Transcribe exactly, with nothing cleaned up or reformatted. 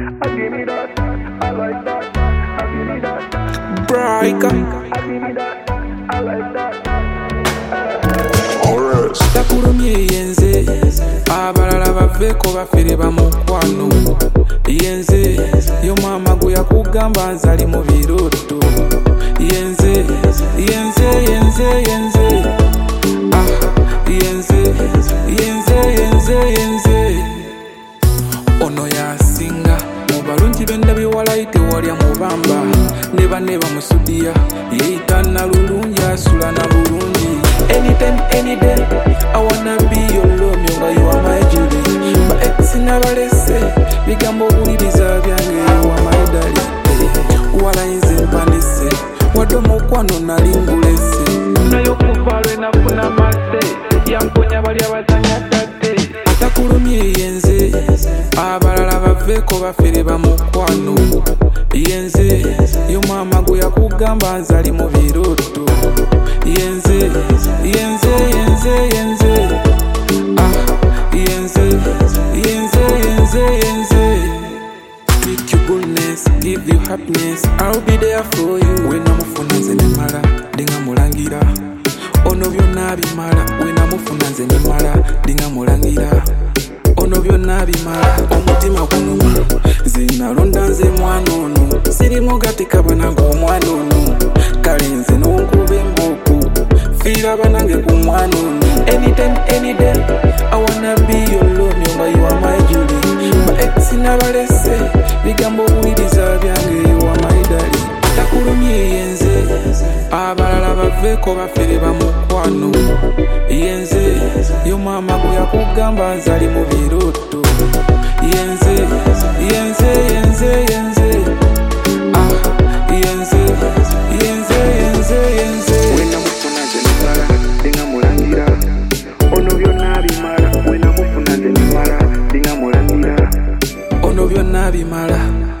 I give me that, I like that. I give me that, Brighter. I give me that, I like that. Takulumye yenze abalala baveko bafere bamukwano yenze yo mama gwe yakugamba nzali mu biroto yenze yenze yenze yenze ah yenze yenze yenze yenze ono yasinga mu balungi b'endabye walayite walya mubamba neba neba musudiya yeeyita nalulungi asula na bulungi. Anytime, any day, I wanna be your love, nga you are my Julie. But ex never lese, bigambo buliriza byange, you are my darling. Wala inze mpanise, wado mukwano nalingulese. Nayo kuvalwe nafuna mate, yamponya bali abazanya tate. Atakulumye yenze, abalala baveko bafere bamukwano. Yenze, yo mama gwe yakugamba nzali mu biroto. Yenze, yenze, yenze, yenze. Ah, yenze, yenze, yenze, yenze. Speak your goodness, give you happiness. I'll be there for you. When I'm ufunanze nemala, dinga mulangira. Ono byonna bimala. When I'm ufunanze nemala, dinga mulangira. Ono byonna bimala. Omutima gunuma, zinalonda nze mwana ono. Sirimu gatika bana ng'omwana ono. Kale nze n'onkube mboku. Fira banange kumwana ono. Anytime, any day, I wanna be your love, nga you are my Julie. But ex nabalese, bigambo buliriza byange, you are my darling. Takulumye yenze, abalala baveko bafere bamukwano. Yenze, yo mama gwe yakugamba nzali mu biroto. Yenze, yenze, yenze, yenze. Ah, yenze, yenze, yenze, yenze. Wena mufunanze nemala, dinga mulangira. Ono byonna bimala, wena mufunanze nemala, dinga mulangira. Ono byonna bimala.